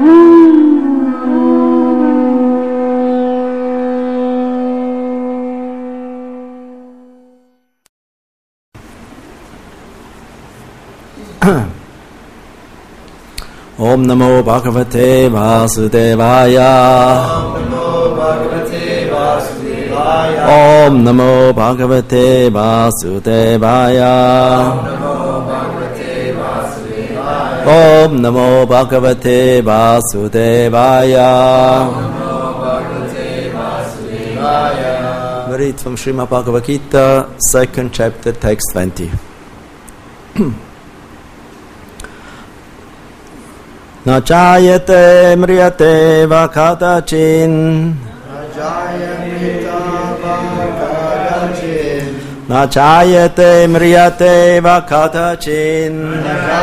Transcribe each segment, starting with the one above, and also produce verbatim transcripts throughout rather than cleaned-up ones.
Om Namo Bhagavate Vasudevaya. Om Namo Bhagavate Vasudevaya. Om Namo Bhagavate Vasudevaya. We read from Srimad Bhagavad Gita, second chapter, text twenty. Na chayate mriyate va kadachin. Na chayate mriyate va kadachin.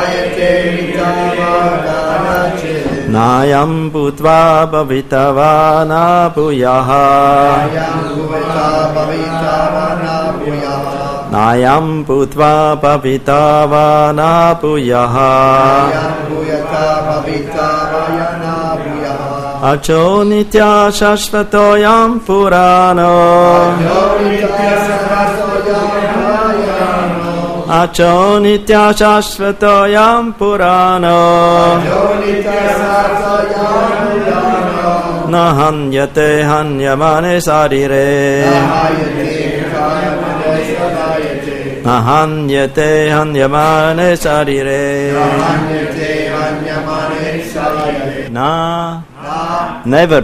Nayam bhutva bhavitava na bhuyaha. Nayam bhutva bhavitava na bhuyaha. Acho nitya shashvatoyam purano. Acho nitya shashvatoyam purano. Nahanyate hanyamane sarire. Nahanyate hanyamane sarire. Na, never.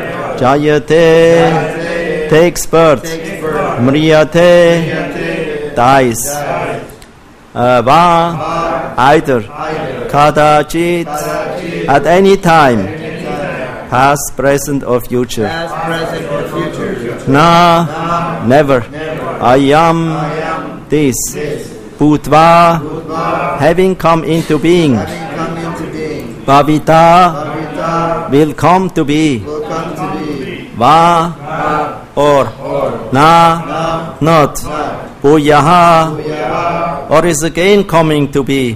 Jayate, takes birth. Mriyate, dies. Va, either. Kadachit, at any time. Past, present, or future. Na, never. Ayam, this. Bhutva, having come into being. Bhavita, will come to be. Va, or. Na, not. Bhuyaha, or is again coming to be.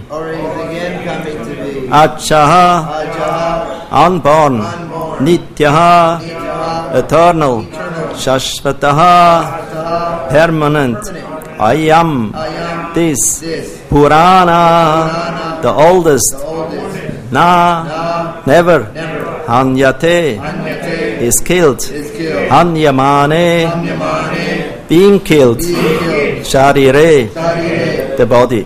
Achaha, unborn. Nityaha, eternal. Shashvataha, permanent. Ayam, this. Purana, the oldest. Na, never. Hanyate, is killed. Hanyamane, being killed. Sharire, the body.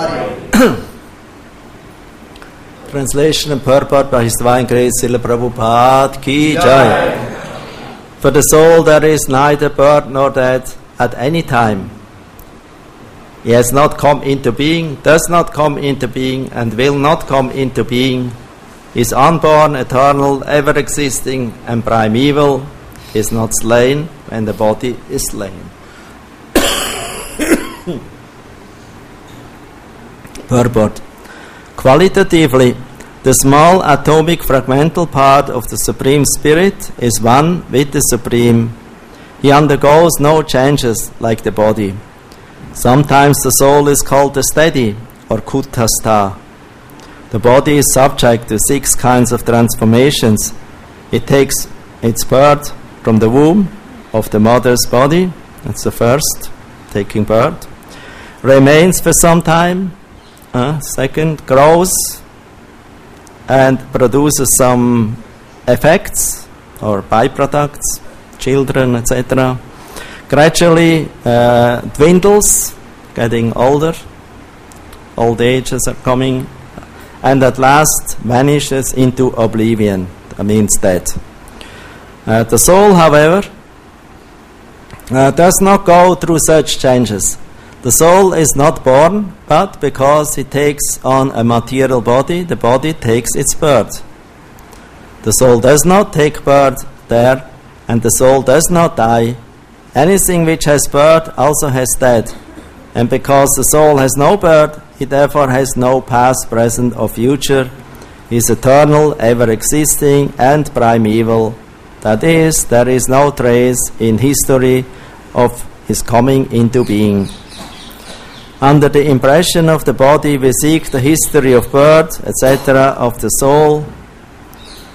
Translation and purport by His Divine Grace Srila Prabhupada Ki Jai. For the soul there is neither birth nor death at any time. He has not come into being, does not come into being, and will not come into being, is unborn, eternal, ever-existing, and primeval, is not slain when the body is slain. Purport. Qualitatively, the small atomic fragmental part of the Supreme Spirit is one with the Supreme. He undergoes no changes like the body. Sometimes the soul is called the steady or kutastha. The body is subject to six kinds of transformations. It takes its birth from the womb of the mother's body. That's the first, taking birth. Remains for some time. Uh, second, grows and produces some effects or byproducts, children, et cetera. Gradually uh, dwindles, getting older, old ages are coming, and at last vanishes into oblivion, that means death. Uh, the soul, however, uh, does not go through such changes. The soul is not born, but because it takes on a material body, the body takes its birth. The soul does not take birth there, and the soul does not die. Anything which has birth also has death. And because the soul has no birth, it therefore has no past, present, or future. It is eternal, ever-existing, and primeval. That is, there is no trace in history of his coming into being. Under the impression of the body, we seek the history of birth, et cetera, of the soul.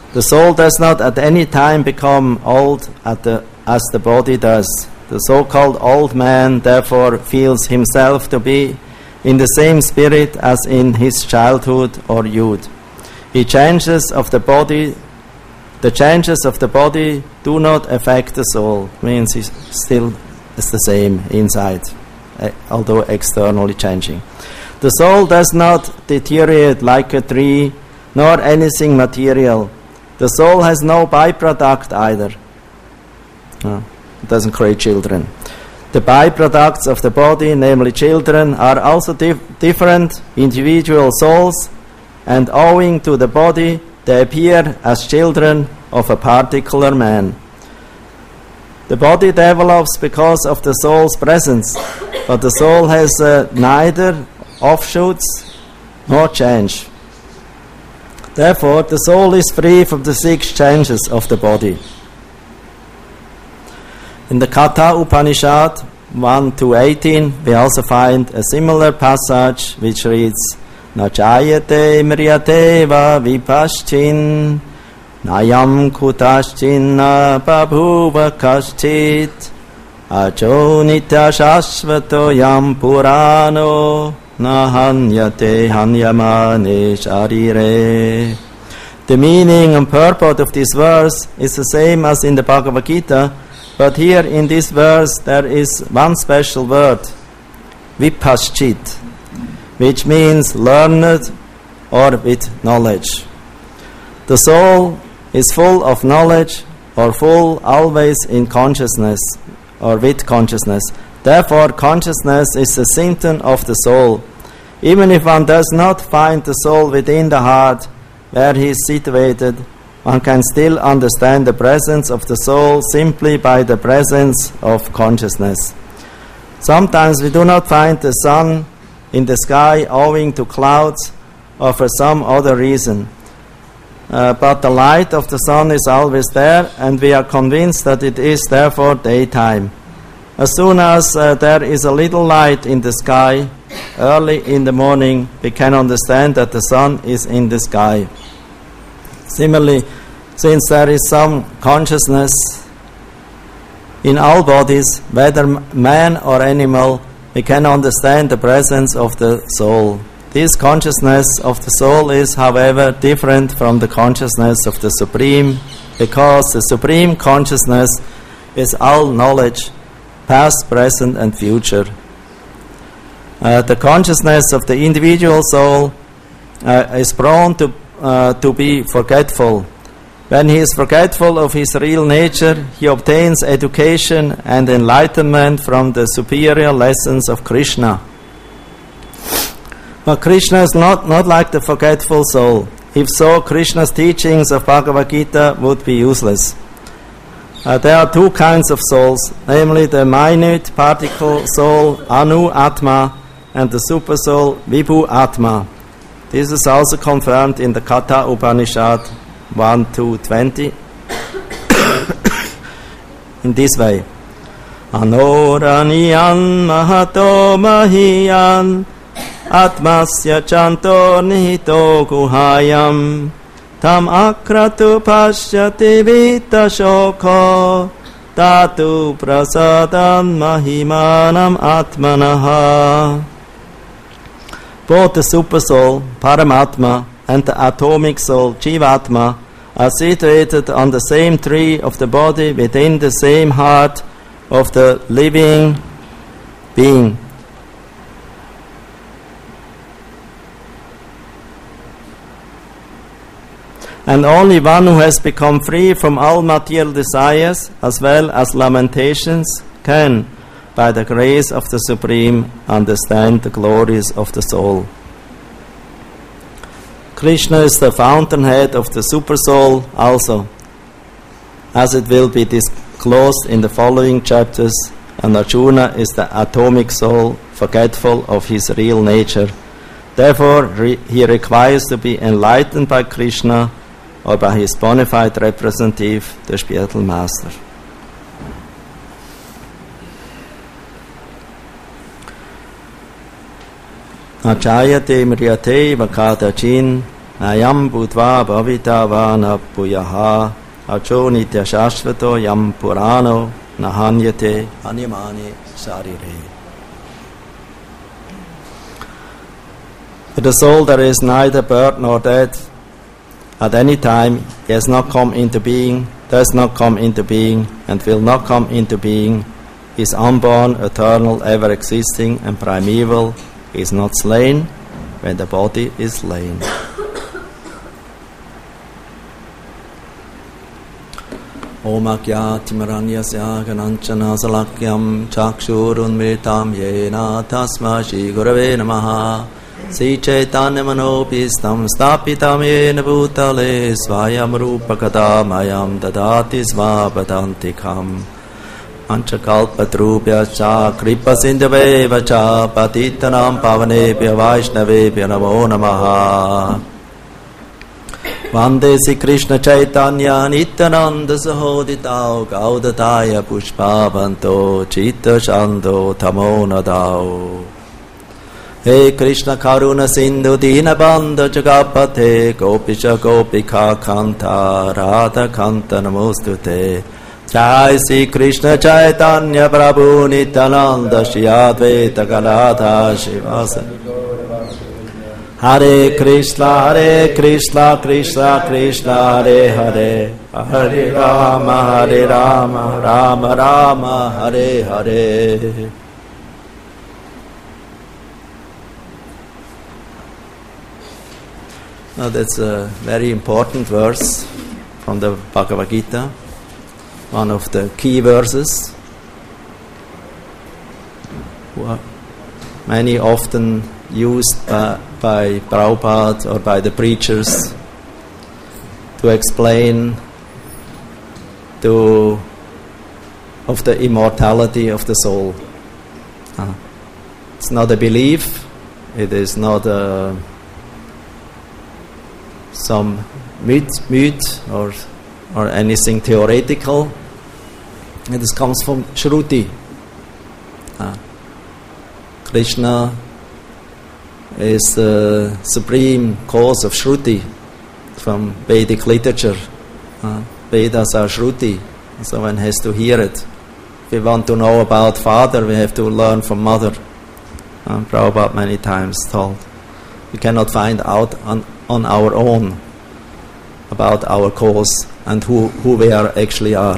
The soul does not at any time become old at the, as the body does. The so-called old man therefore feels himself to be in the same spirit as in his childhood or youth. He changes of the body, the changes of the body do not affect the soul, means he still is the same inside, although externally changing. The soul does not deteriorate like a tree, nor anything material. The soul has no byproduct either. No, it doesn't create children. The byproducts of the body, namely children, are also dif- different individual souls, and owing to the body, they appear as children of a particular man. The body develops because of the soul's presence, but the soul has uh, neither offshoots nor change. Therefore, the soul is free from the six changes of the body. In the Katha Upanishad one to eighteen, we also find a similar passage which reads, Na chayate mriyate va vipaschin, nayam kutaschin na babhuva kaschit, acho nitya shashvato yam purano, na hanyate hanyamane sharire. The meaning and purport of this verse is the same as in the Bhagavad Gita, but here in this verse there is one special word, vipaschit, which means learned or with knowledge. The soul is full of knowledge or full always in consciousness or with consciousness. Therefore, consciousness is a symptom of the soul. Even if one does not find the soul within the heart where he is situated, one can still understand the presence of the soul simply by the presence of consciousness. Sometimes we do not find the sun in the sky owing to clouds or for some other reason. Uh, but the light of the sun is always there, and we are convinced that it is therefore daytime. As soon as uh, there is a little light in the sky, early in the morning, we can understand that the sun is in the sky. Similarly, since there is some consciousness in all bodies, whether man or animal, we can understand the presence of the soul. This consciousness of the soul is, however, different from the consciousness of the Supreme, because the Supreme Consciousness is all knowledge, past, present, and future. Uh, the consciousness of the individual soul uh, is prone to, uh, to be forgetful. When he is forgetful of his real nature, he obtains education and enlightenment from the superior lessons of Krishna. But Krishna is not, not like the forgetful soul. If so, Krishna's teachings of Bhagavad Gita would be useless. Uh, there are two kinds of souls, namely the minute particle soul, Anu Atma, and the super soul, Vibhu Atma. This is also confirmed in the Katha Upanishad one to twenty in this way. Anoraniyan mahato mahiyan atmasya chanto nihito guhayam tam akratu pashyati vita shoko tatu prasadam mahimanam atmanaha. Both the super soul, Paramatma, and the atomic soul, Jivatma, are situated on the same tree of the body within the same heart of the living being. And only one who has become free from all material desires as well as lamentations can, by the grace of the Supreme, understand the glories of the soul. Krishna is the fountainhead of the super soul also, as it will be disclosed in the following chapters, and Arjuna is the atomic soul, forgetful of his real nature. Therefore, re- he requires to be enlightened by Krishna or by his bona fide representative, the spiritual master. Achayate mriyate vakadachin Nayam bhutva bhavita vana puyaha acho nitya shashvato yam purano nahanyate animani sarire. For the soul there is neither birth nor death. At any time he has not come into being, does not come into being, and will not come into being, is unborn, eternal, ever existing, and primeval, is not slain when the body is slain. Om Akyatimaranyasya Gananchana Salakyam Chakshurunmritam Yena Tasma Shri Gurave Namaha Sri Chaitanya Manopistam Stapitam Yena Bhutale Svayam Rupakata Mayam Dadati Svapadantikam Anchakalpatrubhya Cha Kripa Sindhaveva Cha Patitanam Pavanebhya Vaishnavebhya Namo Namaha Vande Sri Krishna Chaitanya Nityananda Sahoditao Gaudataya Pushpavanto Chitta Shando Tamonadao He Krishna Karuna Sindhu Dinabandha Jagapate Gopisha Gopika Kanta Radha Kanta Namostute Jai Sri Krishna Chaitanya Prabhu Nityananda Shri Advaita Gadadhar Shivasana Hare Krishna, Hare Krishna, Krishna Krishna, Hare Hare, Hare Rama, Hare Rama, Rama Rama, Hare Hare. Now that's a very important verse from the Bhagavad Gita, one of the key verses. Many often used by, by Prabhupada or by the preachers to explain to of the immortality of the soul. Uh, it's not a belief, it is not a, some myth, myth or or anything theoretical. It is, comes from Shruti. Uh, Krishna is the supreme cause of Shruti from Vedic literature. Uh, Vedas are Shruti, so one has to hear it. If we want to know about Father, we have to learn from Mother. Uh, Prabhupada many times told. We cannot find out on, on our own about our cause and who, who we are actually are.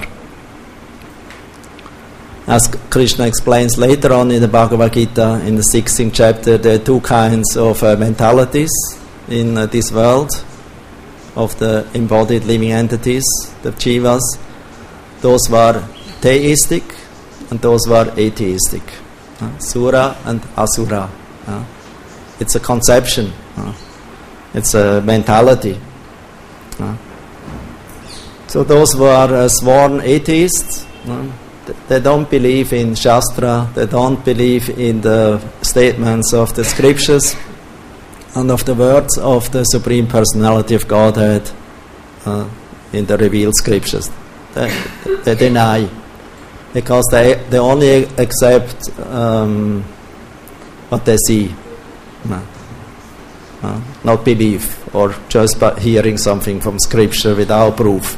As Krishna explains later on in the Bhagavad Gita, in the sixteenth chapter, there are two kinds of uh, mentalities in uh, this world, of the embodied living entities, the jivas. Those were theistic and those were atheistic. Uh, Sura and Asura. Uh, it's a conception. Uh, it's a mentality. Uh, so those who are uh, sworn atheists, uh, they don't believe in Shastra, they don't believe in the statements of the scriptures and of the words of the Supreme Personality of Godhead uh, in the revealed scriptures. They, they deny, because they, they only accept um, what they see, no. uh, not believe, or just by hearing something from scripture without proof.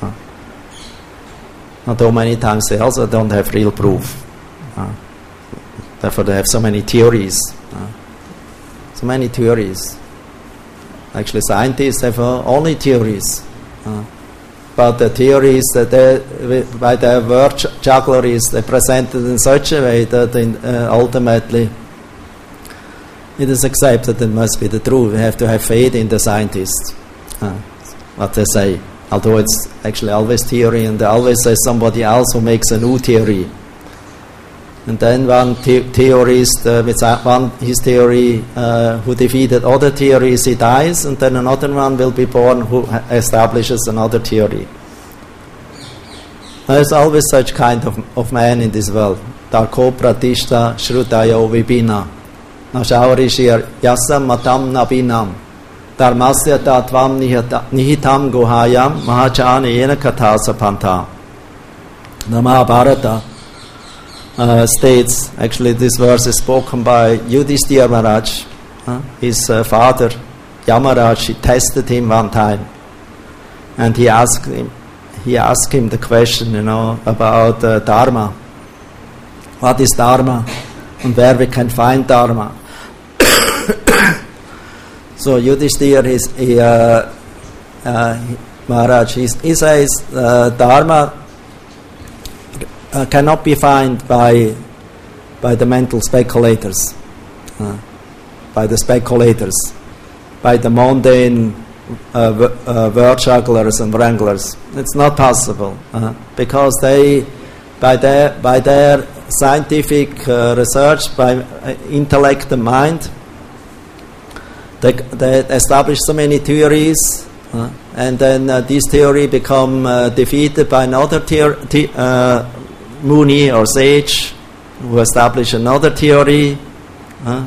Although many times they also don't have real proof. Uh, therefore they have so many theories. Uh, so many theories. Actually scientists have uh, only theories. Uh, but the theories that they, by their word juggleries, they presented in such a way that in, uh, ultimately it is accepted it must be the truth. We have to have faith in the scientists. Uh, what they say. Although it's actually always theory, and they always say somebody else who makes a new theory. And then one the- theorist, uh, with one his theory, uh, who defeated other theories, he dies, and then another one will be born who ha- establishes another theory. There is always such kind of, of man in this world. Tarko pratishta shrutayo vibina nashaurishir yasam matam nabinam Dharmasya tatvam nihitam gohayam mahachana yena katha sapanta. The Mahabharata uh, states, actually this verse is spoken by Yudhishthira Maharaj, uh, his uh, father, Yamaraj, he tested him one time, and he asked him, he asked him the question, you know, about uh, Dharma. What is Dharma, and where we can find Dharma? So Yudhishthira, is, he, uh, uh, he, Maharaj, he, he says uh, Dharma uh, cannot be found by by the mental speculators, uh, by the speculators, by the mundane uh, w- uh, word jugglers and wranglers. It's not possible uh, because they, by their by their scientific uh, research, by uh, intellect and mind, they they establish so many theories, uh, and then uh, these theories become uh, defeated by another theor- the, uh, Muni or sage who establish another theory, uh,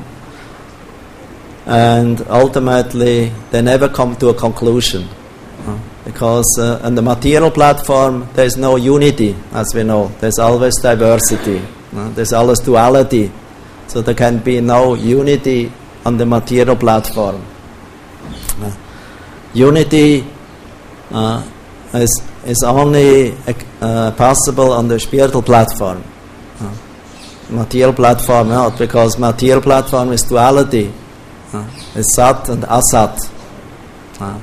and ultimately they never come to a conclusion, uh, because uh, on the material platform there is no unity, as we know. There's always diversity, uh, there's always duality, so there can be no unity on the material platform. Uh, unity uh, is, is only uh, possible on the spiritual platform. Uh, material platform not, because material platform is duality. Uh, it's Sat and Asat. Uh,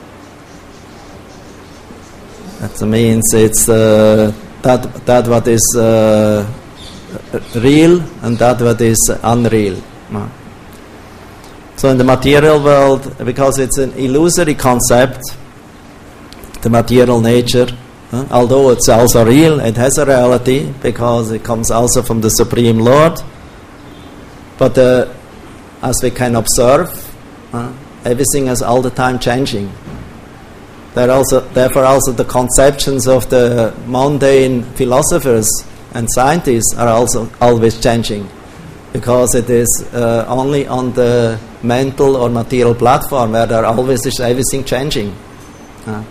that means it's uh, that that what is uh, real and that what is unreal. Uh. So in the material world, because it's an illusory concept, the material nature, uh, although it's also real, it has a reality because it comes also from the Supreme Lord. But uh, as we can observe, uh, everything is all the time changing. There also, therefore, also the conceptions of the mundane philosophers and scientists are also always changing, because it is uh, only on the mental or material platform where there always is everything changing. Uh,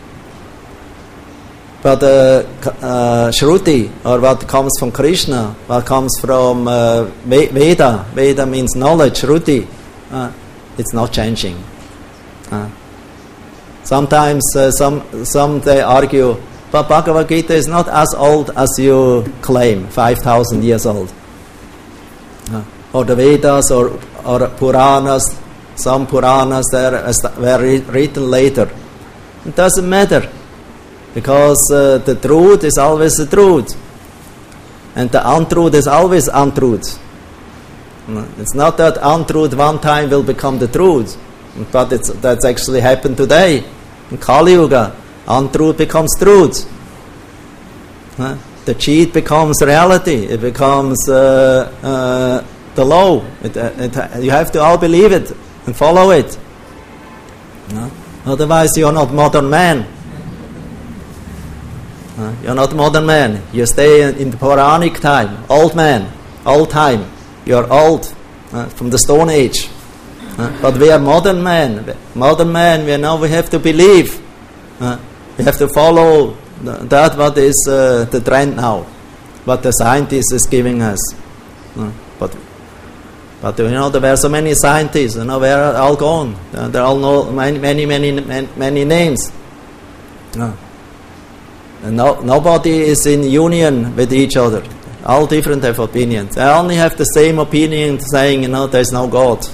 but uh, uh, Shruti, or what comes from Krishna, what comes from uh, Veda, Veda means knowledge, Shruti, uh, it's not changing. Uh, sometimes uh, some some they argue, but Bhagavad Gita is not as old as you claim, five thousand years old. Uh, or the Vedas or, or Puranas, some Puranas there were written later. It doesn't matter, because uh, the truth is always the truth, and the untruth is always untruth. It's not that untruth one time will become the truth, but it's, that's actually happened today. In Kali Yuga, untruth becomes truth. Uh, the cheat becomes reality. It becomes uh, uh, the law. It, it, you have to all believe it and follow it. Uh, otherwise, you're not modern man. Uh, you're not modern man. You stay in, in the Puranic time, old man, old time. You're old, uh, from the Stone Age. Uh, but we are modern men. Modern men, we know we have to believe. Uh, we have to follow th- that what is uh, the trend now, what the scientist is giving us. Uh, but but you know, there were so many scientists. You know, they are all gone. Uh, they all know many many many many, many names. Uh, and no, nobody is in union with each other. All different have opinions. They only have the same opinion, saying, you know, there's no God.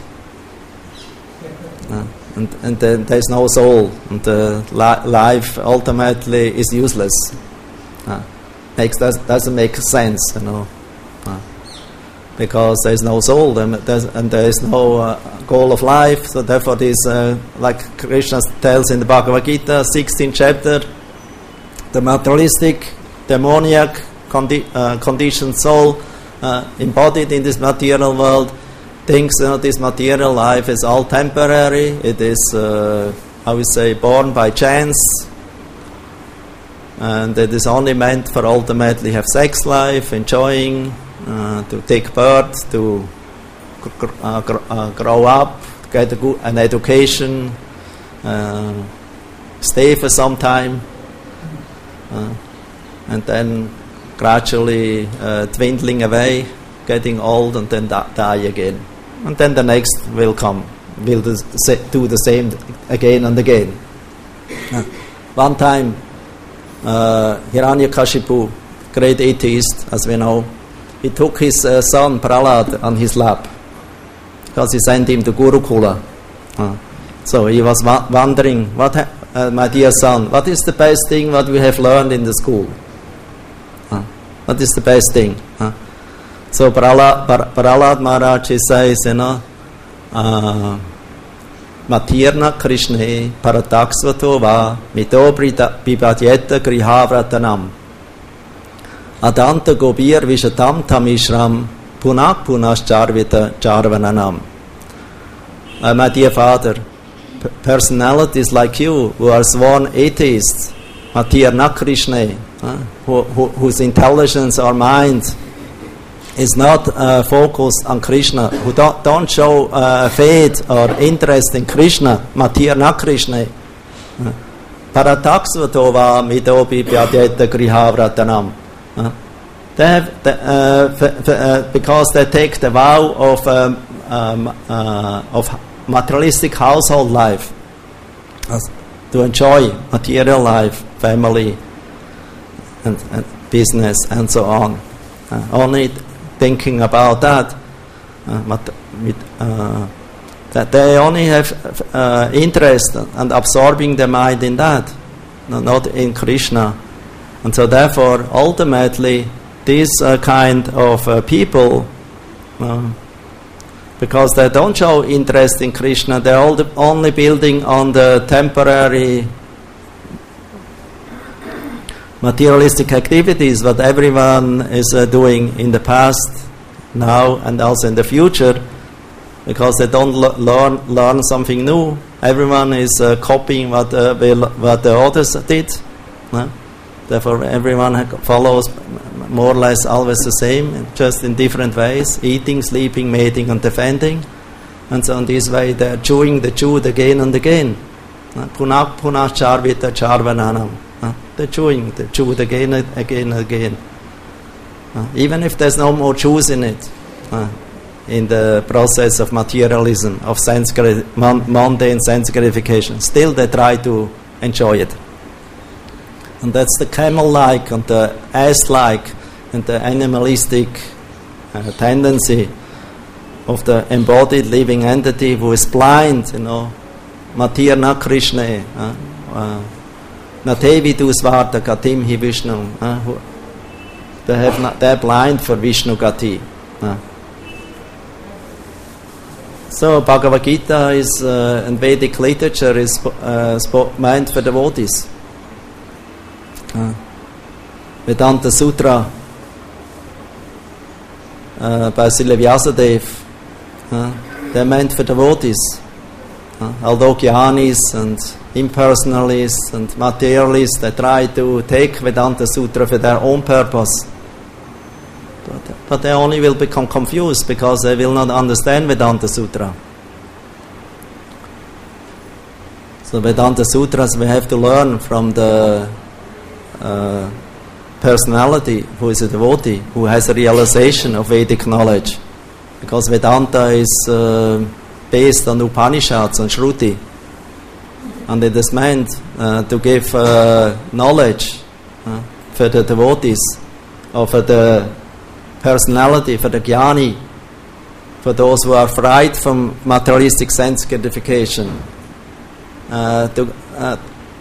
Uh, and and then there's no soul. And uh, li- life ultimately is useless. Uh, makes does, doesn't make sense, you know. Uh, because there's no soul, and there's, and there's no uh, goal of life. So therefore this, uh, like Krishna tells in the Bhagavad Gita, sixteenth chapter, the materialistic, demoniac, Condi- uh, conditioned soul uh, embodied in this material world thinks, you know, this material life is all temporary. It is, uh, I would say, born by chance, and it is only meant for ultimately have sex life, enjoying, uh, to take birth, to gr- uh, gr- uh, grow up, get a good, an education, uh, stay for some time, uh, and then gradually uh, dwindling away, getting old, and then da- die again. And then the next will come. will do the same again and again. Uh, one time, uh, Hiranyakashipu, great atheist, as we know, he took his uh, son Prahlad on his lap because he sent him to Gurukula. Uh, so he was wa- wondering, what ha- uh, my dear son, what is the best thing what we have learned in the school? Uh, what is the best thing? Uh, so Prahlad, Prahlad Maharaj, he says, you know, uh, Matirna Krishne Parataksvato va mito pipadyeta grihavratanam Adanta Gobir Vishatam Tamishram Punak Punascharvita Charvananam. Uh, my dear father, p- personalities like you who are sworn atheists, Matirna Krishne, uh, who, who, whose intelligence or mind is not uh, focused on Krishna, who don't, don't show uh, faith or interest in Krishna, Matirna Krishna, Parataksvatova midopi pyadeta grihavratanam. They have, the, uh, f- f- uh, because they take the vow of um, um, uh, of materialistic household life, as to enjoy material life, family, and, and business, and so on. Uh, only thinking about that, uh, uh, that they only have uh, interest and absorbing the mind in that, not in Krishna. And so therefore, ultimately, these uh, kind of uh, people, uh, because they don't show interest in Krishna, they're all the, only building on the temporary materialistic activities that everyone is uh, doing in the past, now, and also in the future, because they don't l- learn learn something new. Everyone is uh, copying what uh, will, what the others did. Uh, therefore, everyone ha- follows more or less always the same, just in different ways: eating, sleeping, mating, and defending. And so, in this way, they are chewing the chewed again and again. Punak punak charvita charvananam. Uh, they're chewing, they chew it again and again and again. Uh, even if there's no more juice in it, uh, in the process of materialism, of sense grati- mundane sense gratification, still they try to enjoy it. And that's the camel-like and the ass-like and the animalistic uh, tendency of the embodied living entity who is blind, you know, Matirna Krishna. Uh, uh, Natevi tu svarta gatim hi Vishnu. Uh, they have not, they're blind for Vishnu Gati. Uh. So Bhagavad Gita is uh, and Vedic literature is uh, spo- meant for devotees. Uh. Vedanta Sutra uh, by Srila Vyasadeva, uh, they're meant for devotees. Uh, although Jnanis and impersonalists and materialists, they try to take Vedanta Sutra for their own purpose. But, but they only will become confused because they will not understand Vedanta Sutra. So Vedanta Sutras we have to learn from the uh, personality who is a devotee, who has a realization of Vedic knowledge. Because Vedanta is uh, based on Upanishads and Shruti. And it is meant uh, to give uh, knowledge uh, for the devotees, or for the personality, for the jnani, for those who are fried from materialistic sense gratification, uh, to, uh,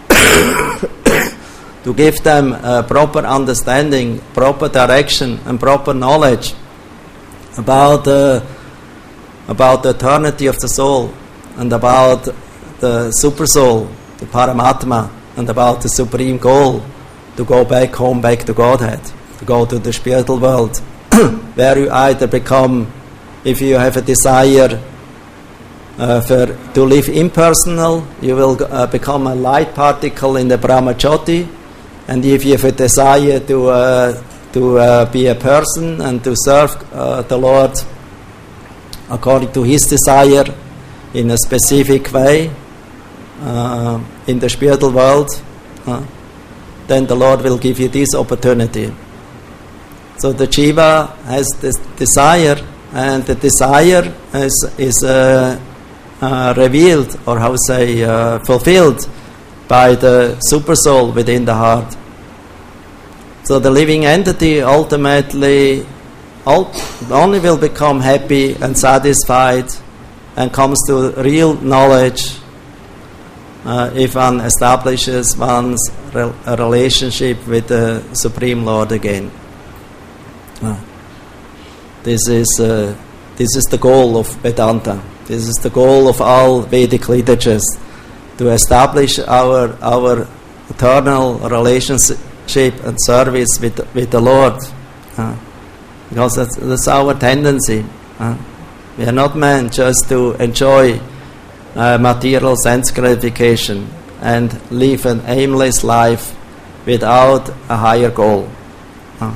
to give them uh, proper understanding, proper direction, and proper knowledge about uh, about the eternity of the soul, and about the super soul, the Paramatma, and about the supreme goal, to go back home, back to Godhead, to go to the spiritual world, where you either become, if you have a desire uh, for to live impersonal, you will uh, become a light particle in the Brahmajyoti, and if you have a desire to uh, to uh, be a person and to serve uh, the Lord according to His desire in a specific way uh, in the spiritual world, uh, then the Lord will give you this opportunity. So the jiva has this desire, and the desire is is uh, uh, revealed, or how say, uh, fulfilled by the super soul within the heart. So the living entity ultimately only will become happy and satisfied and comes to real knowledge uh, if one establishes one's re- relationship with the Supreme Lord again. Uh, this is uh, this is the goal of Vedanta. This is the goal of all Vedic literatures, to establish our our eternal relationship and service with with the Lord, uh, because that's, that's our tendency. Uh, we are not meant just to enjoy uh, material sense gratification and live an aimless life without a higher goal. Uh.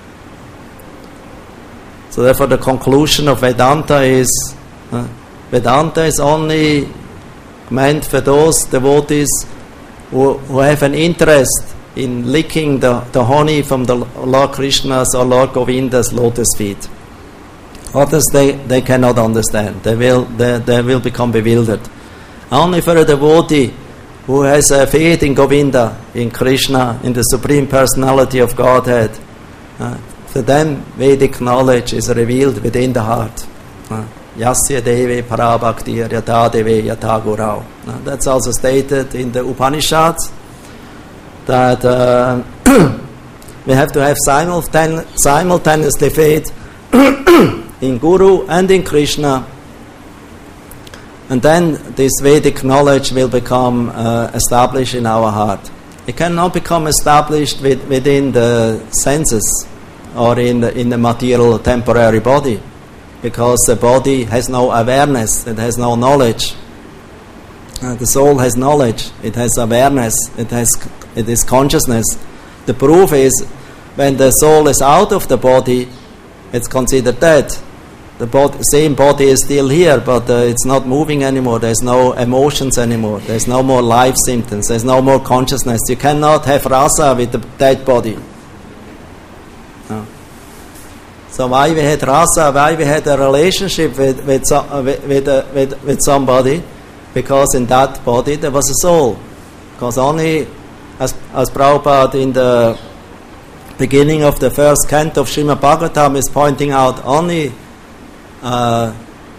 So therefore the conclusion of Vedanta is uh, Vedanta is only meant for those devotees who, who have an interest in licking the, the honey from the Lord Krishna's or Lord Govinda's lotus feet. Others they, they cannot understand. They will they, they will become bewildered. Only for a devotee who has a faith in Govinda, in Krishna, in the Supreme Personality of Godhead, uh, for them Vedic knowledge is revealed within the heart. Uh, Yasya Devi Parabhaktir Yata Devi Yata Gurau. Uh, that's also stated in the Upanishads, that uh, we have to have simultane- simultaneously faith in Guru and in Krishna, and then this Vedic knowledge will become uh, established in our heart. It cannot become established with, within the senses or in the, in the material temporary body, because the body has no awareness, it has no knowledge. Uh, the soul has knowledge, it has awareness, it has it is consciousness. The proof is when the soul is out of the body, it's considered dead. The body, same body is still here, but uh, it's not moving anymore. There's no emotions anymore. There's no more life symptoms. There's no more consciousness. You cannot have rasa with the dead body. No. So why we had rasa? Why we had a relationship with with uh, with, with, uh, with with somebody? Because in that body there was a soul. Because only as as Prabhupada in the beginning of the first canto of Srimad Bhagavatam is pointing out, only uh,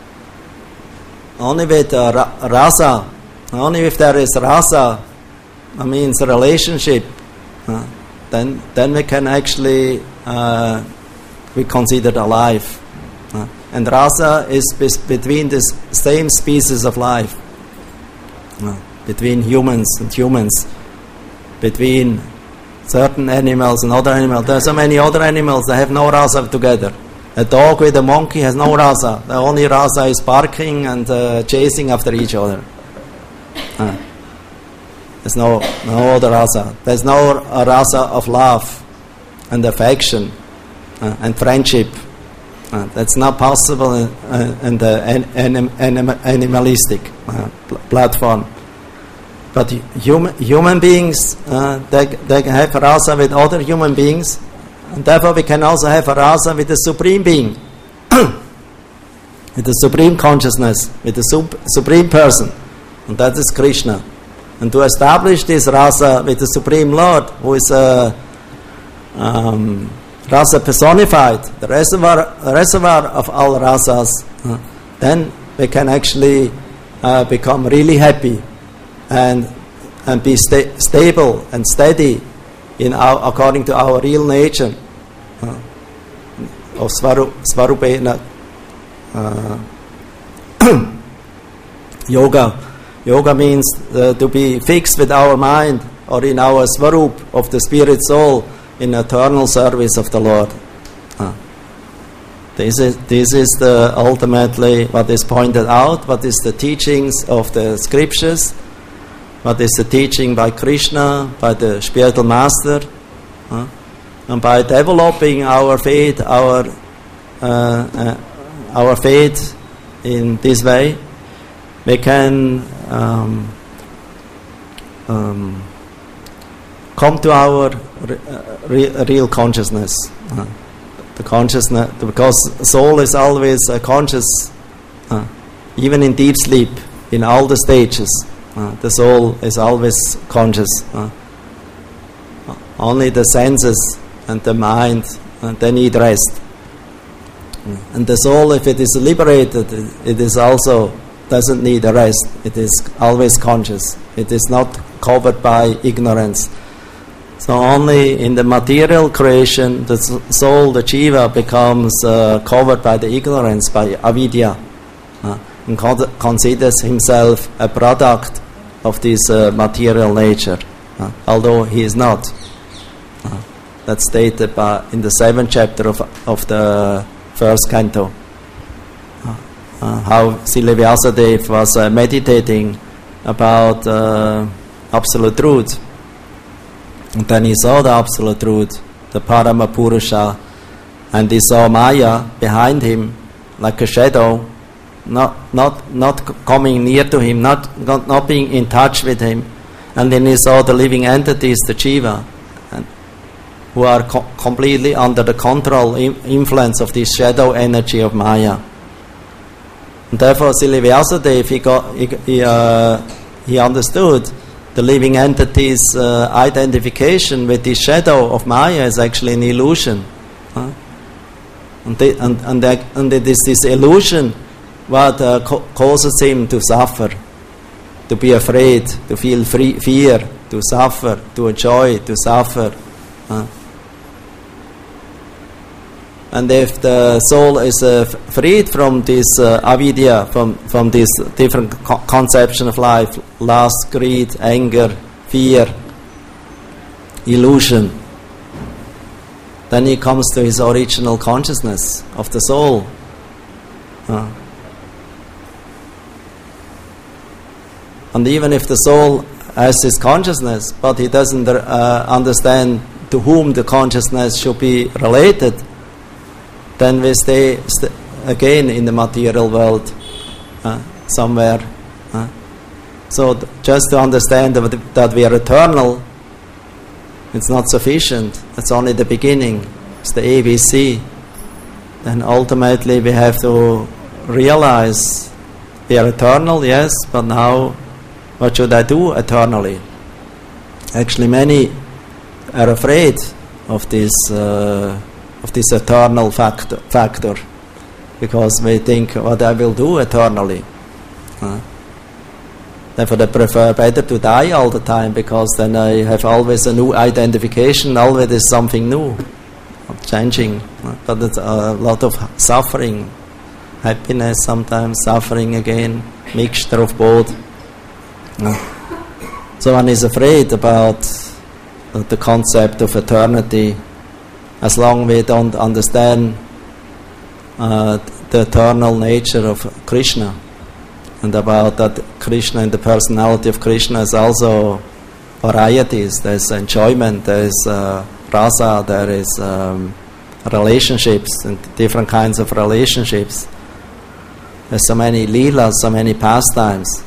only with uh, ra- rasa, only if there is rasa, that means a relationship, uh, then then we can actually uh, be considered alive. Uh, and rasa is bis- between the same species of life, uh, between humans and humans, between certain animals and other animals. There are so many other animals that have no rasa together. A dog with a monkey has no rasa. The only rasa is barking and uh, chasing after each other. Uh, there's no no other rasa. There's no uh, rasa of love and affection uh, and friendship. Uh, that's not possible in, uh, in the an, anim, anim, animalistic uh, pl- platform. But human human beings, uh, they they can have rasa with other human beings, and therefore we can also have a rasa with the Supreme Being, with the Supreme Consciousness, with the sup- Supreme Person, and that is Krishna. And to establish this rasa with the Supreme Lord, who is a um, rasa personified, the reservoir reservoir of all rasas, uh, then we can actually uh, become really happy and and be sta- stable and steady in our, according to our real nature uh, of svaru, svarupena uh, yoga. Yoga means uh, to be fixed with our mind or in our svarup of the spirit soul in eternal service of the Lord. Uh, this is this is the ultimately what is pointed out. What is the teachings of the scriptures? What is the teaching by Krishna, by the spiritual master, uh, and by developing our faith, our uh, uh, our faith in this way, we can um, um, come to our re- uh, re- real consciousness. Uh, the consciousness, because soul is always uh, conscious, uh, even in deep sleep. in all the stages. Uh, the soul is always conscious. Uh, only the senses and the mind, uh, they need rest. And the soul, if it is liberated, it is also doesn't need a rest. It is always conscious. It is not covered by ignorance. So only in the material creation, the soul, the jiva, becomes uh, covered by the ignorance, by avidya, uh, and con- considers himself a product of this uh, material nature, uh, although he is not. Uh, that's stated by, in the seventh chapter of, of the first canto. Uh, uh, how Srila Vyasadeva was uh, meditating about uh, absolute truth. And then he saw the absolute truth, the Parama Purusha, and he saw Maya behind him like a shadow, not not not coming near to him, not not, not being in touch with him. And then he saw the living entities, the jiva, and who are co- completely under the control, im- influence of this shadow energy of Maya. And therefore, Srila Vyasadeva, he, got, he, he, uh, he understood the living entity's uh, identification with the shadow of Maya is actually an illusion. Huh? And, they, and, and, they, and it is this illusion what uh, co- causes him to suffer, to be afraid, to feel free, fear, to suffer, to enjoy, to suffer. Huh? And if the soul is uh, f- freed from this uh, avidya, from, from this different co- conception of life, lust, greed, anger, fear, illusion, then he comes to his original consciousness of the soul. Uh. And even if the soul has his consciousness, but he doesn't uh, understand to whom the consciousness should be related, then we stay st- again in the material world uh, somewhere. Uh. So th- just to understand that, that we are eternal, it's not sufficient. It's only the beginning. It's the A B C. Then ultimately we have to realize we are eternal, yes, but now what should I do eternally? Actually, many are afraid of this uh, of this eternal factor, factor, because they think what I will do eternally. Uh, therefore, they prefer better to die all the time, because then I have always a new identification, always is something new, changing. Uh, but it's a lot of suffering, happiness sometimes, suffering again, mixture of both. Uh, so one is afraid about uh, the concept of eternity, as long as we don't understand uh, the eternal nature of Krishna, and about that Krishna and the personality of Krishna is also varieties. There is enjoyment, there is uh, rasa, there is um, relationships, and different kinds of relationships. There's so many leelas, so many pastimes.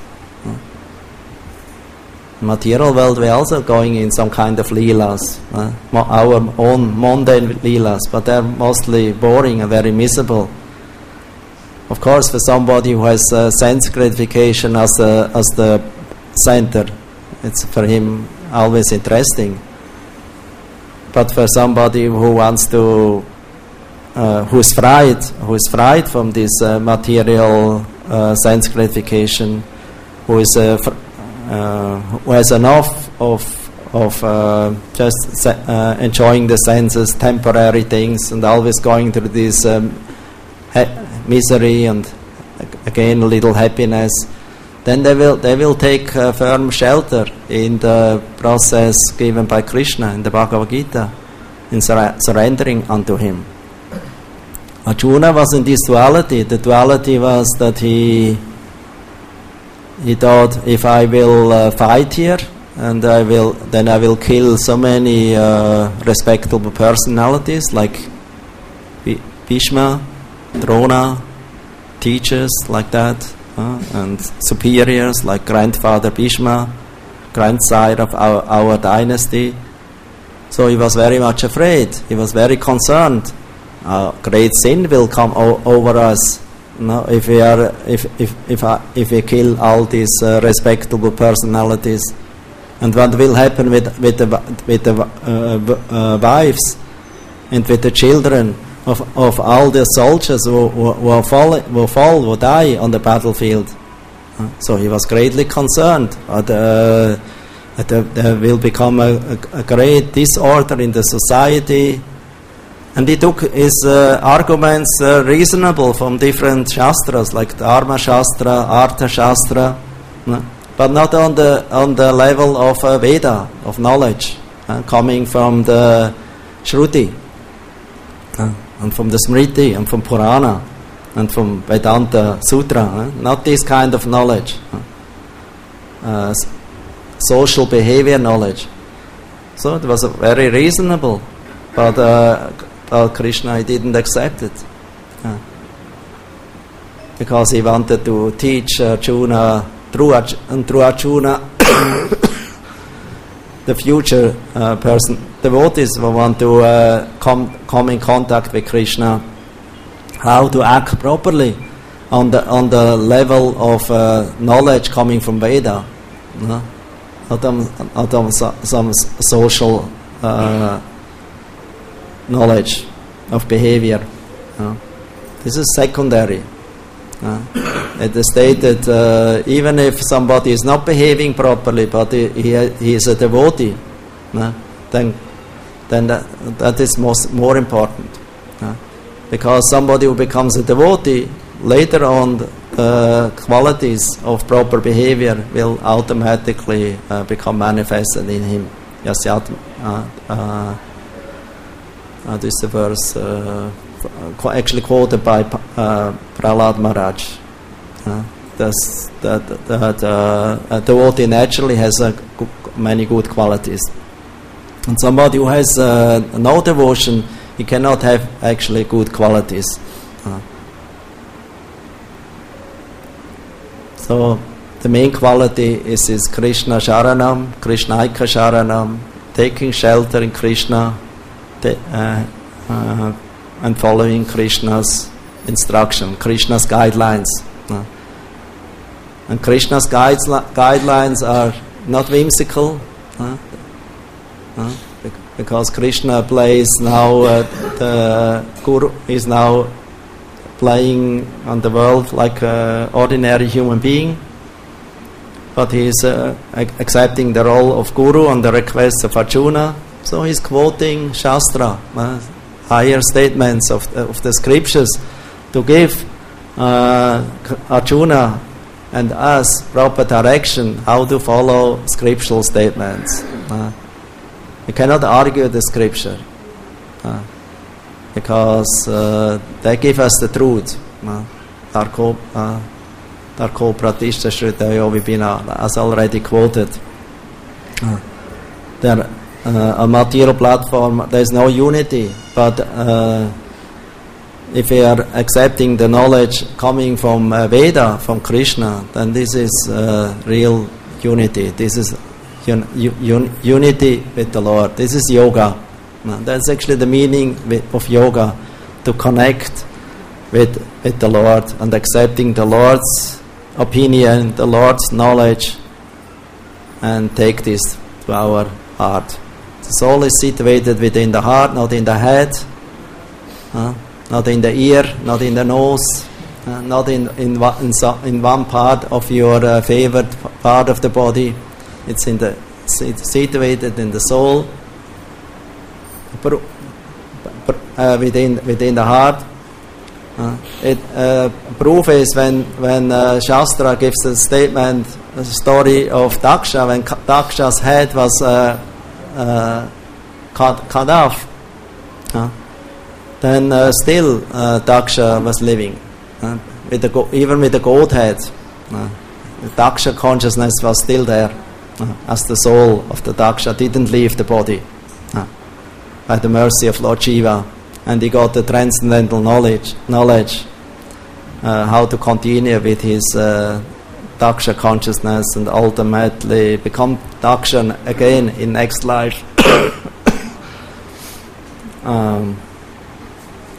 Material world, we're also going in some kind of leelas, uh, our own mundane leelas, but they're mostly boring and very miserable. Of course, for somebody who has uh, sense gratification as the as the center, it's for him always interesting. But for somebody who wants to, uh, who's fried, who's fried from this uh, material uh, sense gratification, who is uh, fr- Uh, who has enough of of uh, just se- uh, enjoying the senses, temporary things, and always going through this um, ha- misery and again a little happiness, then they will they will take uh, firm shelter in the process given by Krishna in the Bhagavad Gita, in sur- surrendering unto him. Arjuna was in this duality. The duality was that he He thought, if I will uh, fight here, and I will, then I will kill so many uh, respectable personalities like B- Bhishma, Drona, teachers like that, uh, and superiors like grandfather Bhishma, grandsire of our, our dynasty. So he was very much afraid. He was very concerned. Uh, great sin will come o- over us no, if we are, if if if I, if we kill all these uh, respectable personalities, and what will happen with with the with the uh, uh, wives and with the children of of all the soldiers who who, who fall who fall who die on the battlefield? Uh, so he was greatly concerned. Uh, the, uh, there, there will become a, a, a great disorder in the society. And he took his uh, arguments uh, reasonable from different shastras, like the Dharma Shastra, Artha Shastra, no? But not on the on the level of uh, Veda, of knowledge, uh, coming from the Shruti, uh, and from the Smriti, and from Purana, and from Vedanta Sutra. Uh, not this kind of knowledge, uh, uh, social behavior knowledge. So it was a very reasonable, but. Uh, Well, Krishna, he didn't accept it uh, because he wanted to teach Arjuna, through, Arjuna, through Arjuna the future uh, person, devotees will want to uh, come come in contact with Krishna, how to act properly on the on the level of uh, knowledge coming from Veda, no? not on, not on so, some social. Uh, knowledge of behavior. Uh, this is secondary. Uh, it is stated uh, even if somebody is not behaving properly, but he, he, he is a devotee, uh, then then that, that is most, more important. Uh, because somebody who becomes a devotee, later on the qualities of proper behavior will automatically uh, become manifested in him. Yasyatma. Uh, uh, Uh, this is a verse uh, actually quoted by uh, Prahlad Maharaj. Uh, that that uh, a devotee naturally has uh, many good qualities. And somebody who has uh, no devotion, he cannot have actually good qualities. Uh, so the main quality is, is Krishna Sharanam, Krishnaika Sharanam, taking shelter in Krishna, The, uh, uh, and following Krishna's instruction, Krishna's guidelines. Uh, and Krishna's guides, guidelines are not whimsical, uh, uh, because Krishna plays now, uh, the Guru is now playing on the world like an ordinary human being, but he is uh, accepting the role of Guru on the request of Arjuna. So he's quoting Shastra, uh, higher statements of the, of the scriptures, to give uh, Arjuna and us proper direction how to follow scriptural statements. Uh, you cannot argue the scripture uh, because uh, they give us the truth. Tarko Pratishta Shritayo Vipina, as already quoted. Uh, there. Uh, a material platform, there is no unity, but uh, if we are accepting the knowledge coming from uh, Veda, from Krishna, then this is uh, real unity. This is un- un- unity with the Lord. This is yoga. Uh, that's actually the meaning of yoga, to connect with, with the Lord and accepting the Lord's opinion, the Lord's knowledge, and take this to our heart. The soul is situated within the heart, not in the head, uh, not in the ear, not in the nose, uh, not in in, in, so, in one part of your uh, favorite part of the body. It's in the it's situated in the soul, uh, within within the heart. Uh, it uh, proof is when when uh, Shastra gives a statement, a story of Daksha, when Daksha's head was. Uh, Uh, cut, cut off, uh, then uh, still uh, Daksha was living, uh, with the go- even with the goat head. Uh, the Daksha consciousness was still there, uh, as the soul of the Daksha didn't leave the body, uh, by the mercy of Lord Shiva, and he got the transcendental knowledge, knowledge uh, how to continue with his uh, Daksha consciousness and ultimately become Daksha again in next life. um,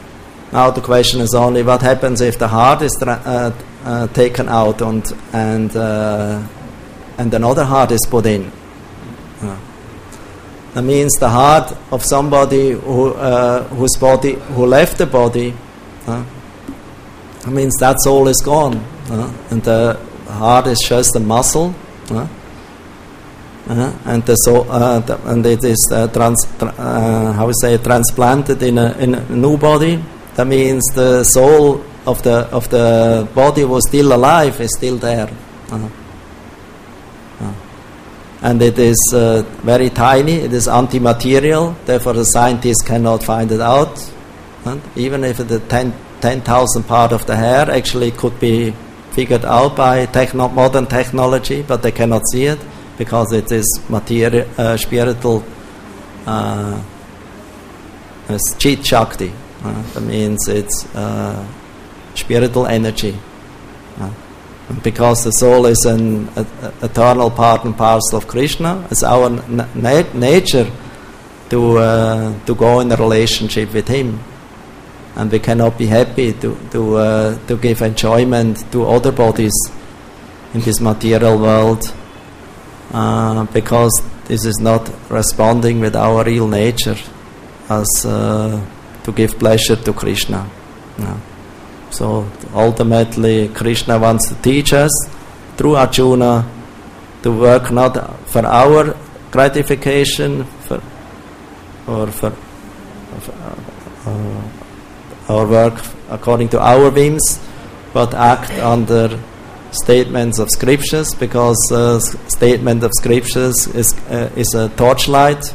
Now the question is only what happens if the heart is tra- uh, uh, taken out and and uh, and another heart is put in. Uh, that means the heart of somebody who uh, whose body who left the body. Uh, that means that soul is gone, uh, and the heart is just a muscle. Uh, uh, and the soul, uh, the, and it is uh, trans, uh, how we say transplanted in a in a new body. That means the soul of the of the body was still alive, is still there, uh, uh, and it is uh, very tiny. It is anti-material. Therefore, the scientists cannot find it out. Uh, even if the ten ten thousand part of the hair actually could be figured out by techno- modern technology, but they cannot see it because it is material, uh, spiritual, uh, chit shakti. Uh, that means it's uh, spiritual energy. Uh, because the soul is an a, a eternal part and parcel of Krishna, it's our na- nature to uh, to go in a relationship with Him, and we cannot be happy to to uh, to give enjoyment to other bodies in this material world, uh, because this is not responding with our real nature as. Uh, to give pleasure to Krishna. Yeah. So ultimately Krishna wants to teach us through Arjuna to work not for our gratification for, or for, for uh, our work according to our whims, but act under statements of scriptures, because uh, statement of scriptures is, uh, is a torchlight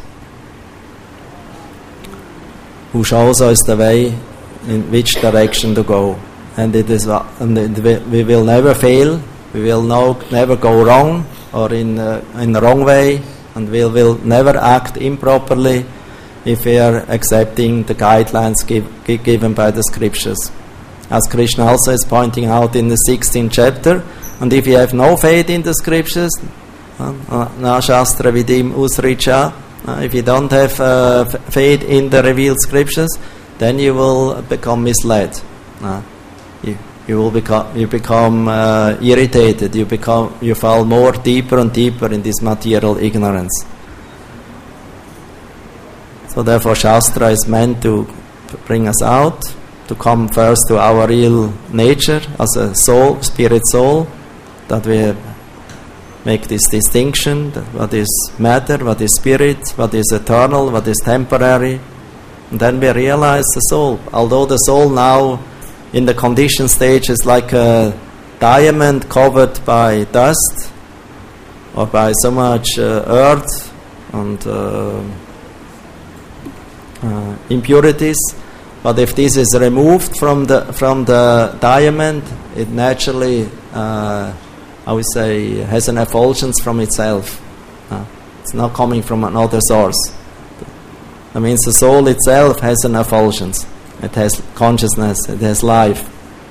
who shows us the way in which direction to go, and it is, and it, we will never fail. We will no, never go wrong or in uh, in the wrong way, and we will never act improperly if we are accepting the guidelines give, given by the scriptures. As Krishna also is pointing out in the sixteenth chapter, and if you have no faith in the scriptures, na shastra vidim usricha. Uh, if you don't have uh, f- faith in the revealed scriptures, then you will become misled. Uh, you, you will become you become uh, irritated. You become you fall more deeper and deeper in this material ignorance. So therefore, Shastra is meant to bring us out, to come first to our real nature as a soul, spirit soul, that we make this distinction, what is matter, what is spirit, what is eternal, what is temporary. And then we realize the soul. Although the soul now in the conditioned stage is like a diamond covered by dust or by so much uh, earth and uh, uh, impurities, but if this is removed from the from the diamond, it naturally uh, I would say, has an effulgence from itself. Uh, it's not coming from another source. That means the soul itself has an effulgence. It has consciousness, it has life.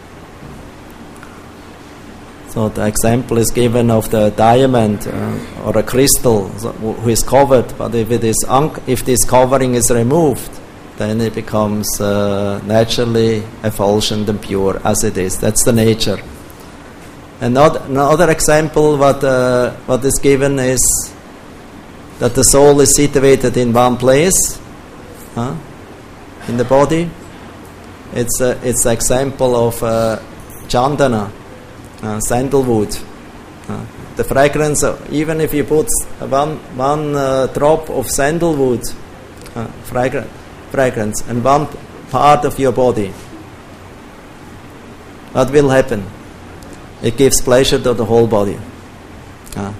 So the example is given of the diamond uh, or a crystal who is covered, but if it is un- if this covering is removed, then it becomes uh, naturally effulgent and pure as it is. That's the nature. Another, another example what uh, what is given is that the soul is situated in one place huh, in the body. It's a, it's an example of uh, chandana, uh, sandalwood. Uh, the fragrance, of, even if you put one one uh, drop of sandalwood uh, fragrance, fragrance in one part of your body, what will happen? It gives pleasure to the whole body. Uh,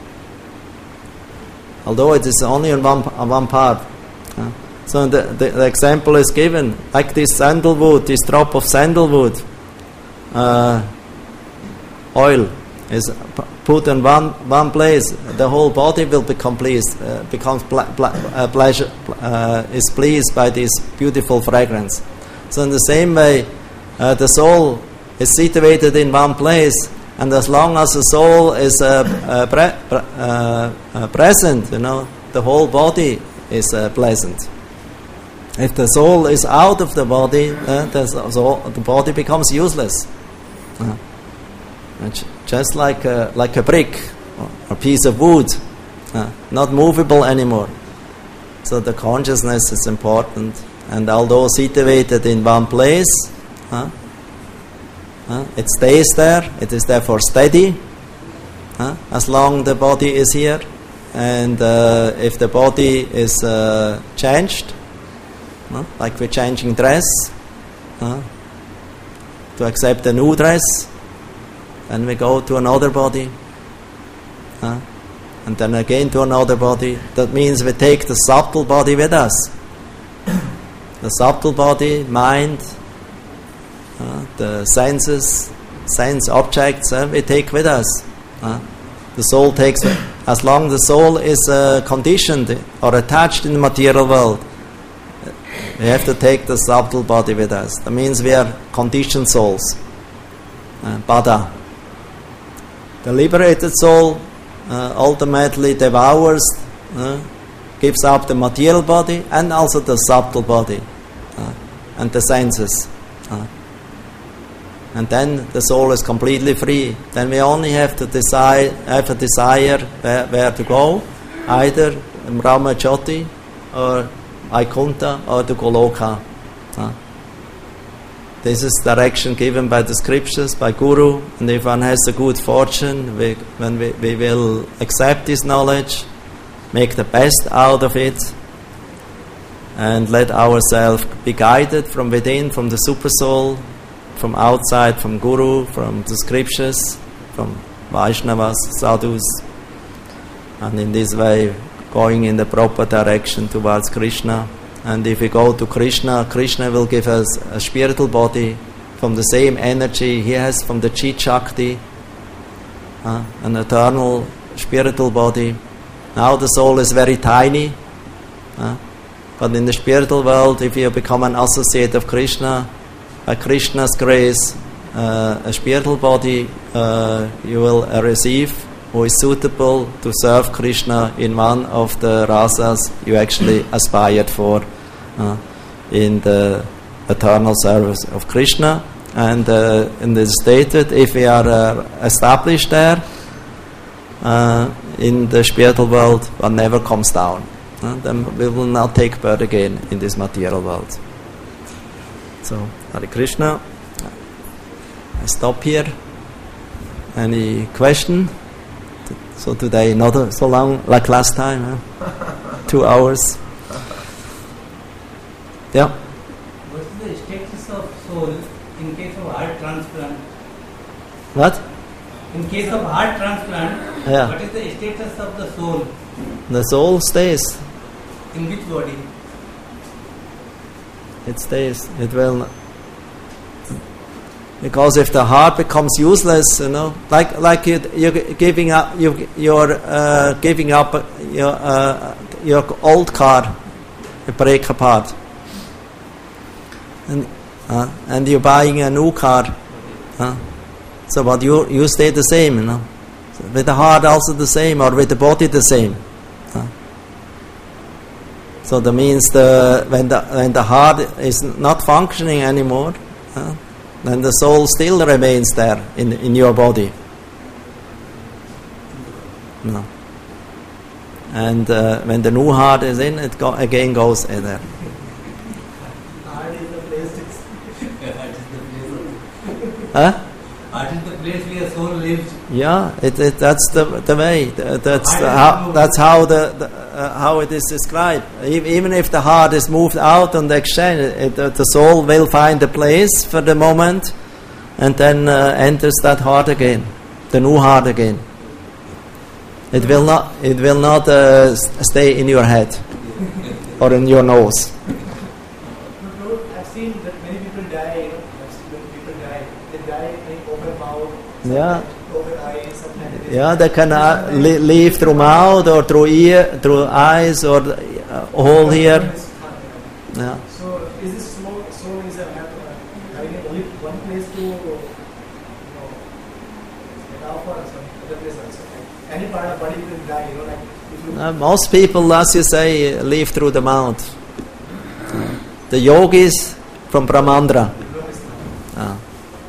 although it is only on one, on one part. Uh, so the, the, the example is given, like this sandalwood, this drop of sandalwood uh, oil is put in one, one place, the whole body will become pleased, uh, becomes pl- pl- uh, pleasure, uh, is pleased by this beautiful fragrance. So in the same way, uh, the soul is situated in one place, and as long as the soul is uh, uh, pre- uh, uh, present, you know, the whole body is uh, pleasant. If the soul is out of the body, uh, the, soul, the body becomes useless. Uh, just like a, like a brick or a piece of wood, uh, not movable anymore. So the consciousness is important, and although situated in one place, uh, uh, it stays there. It is therefore steady uh, as long the body is here. And uh, if the body is uh, changed, uh, like we're changing dress, uh, to accept a new dress, and we go to another body, uh, and then again to another body. That means we take the subtle body with us. The subtle body, mind, uh, the senses, sense objects, uh, we take with us. Uh, the soul takes, as long as the soul is uh, conditioned or attached in the material world, we have to take the subtle body with us. That means we are conditioned souls. Uh, Bada. The liberated soul uh, ultimately devours, uh, gives up the material body and also the subtle body uh, and the senses. Uh, and then the soul is completely free. Then we only have to decide, have a desire where, where to go, either Brahma Jyoti or Vaikunta or to Goloka. Uh, This is direction given by the scriptures, by Guru, and if one has a good fortune, we, when we, we will accept this knowledge, make the best out of it, and let ourselves be guided from within, from the super soul, from outside, from Guru, from the scriptures, from Vaishnavas, sadhus, and in this way going in the proper direction towards Krishna. And if we go to Krishna, Krishna will give us a spiritual body from the same energy he has from the Chit Shakti, uh, an eternal spiritual body. Now the soul is very tiny, uh, but in the spiritual world, if you become an associate of Krishna, by Krishna's grace, uh, a spiritual body uh, you will uh, receive who is suitable to serve Krishna in one of the rasas you actually aspired for. Uh, in the eternal service of Krishna, and uh, in the stated, if we are uh, established there uh, in the spiritual world, one never comes down. Uh, then we will not take birth again in this material world. So, Hare Krishna. I stop here. Any question? So today not so long like last time, huh? Two hours. Yeah. What is the status of soul in case of heart transplant? What? In case of heart transplant, yeah. What is the status of the soul? The soul stays. In which body? It stays. It will not. Because if the heart becomes useless, you know, like like you, you're giving up, you, you're uh, giving up your uh, your old car, you break apart. And uh, and you're buying a new car, uh, so but you you stay the same, you know. So with the heart also the same, or with the body the same. Uh. So that means the when the when the heart is not functioning anymore, uh, then the soul still remains there in in your body. No. And uh, when the new heart is in, it go, again goes in there. Huh? Heart is the place where soul lives. Yeah, it, it that's the the way. That's the, how that's how the, the uh, how it is described. Even if the heart is moved out on the exchange, it, the soul will find a place for the moment, and then uh, enters that heart again, the new heart again. It will not. It will not uh, stay in your head or in your nose. I've seen that many people die. You know, I've seen many people die. They die like open mouth, Yeah. open eyes, something like that. Yeah, they can uh, li- leave through mouth or through ear, through eyes or uh, hole here. Yeah. So is this soul, soul is a, having only one place to, you know, get off or some other place also? Like any part of body will die, you know, like if you Uh, most people, as you say, leave through the mouth. the yogis from Brahmandra. Ah.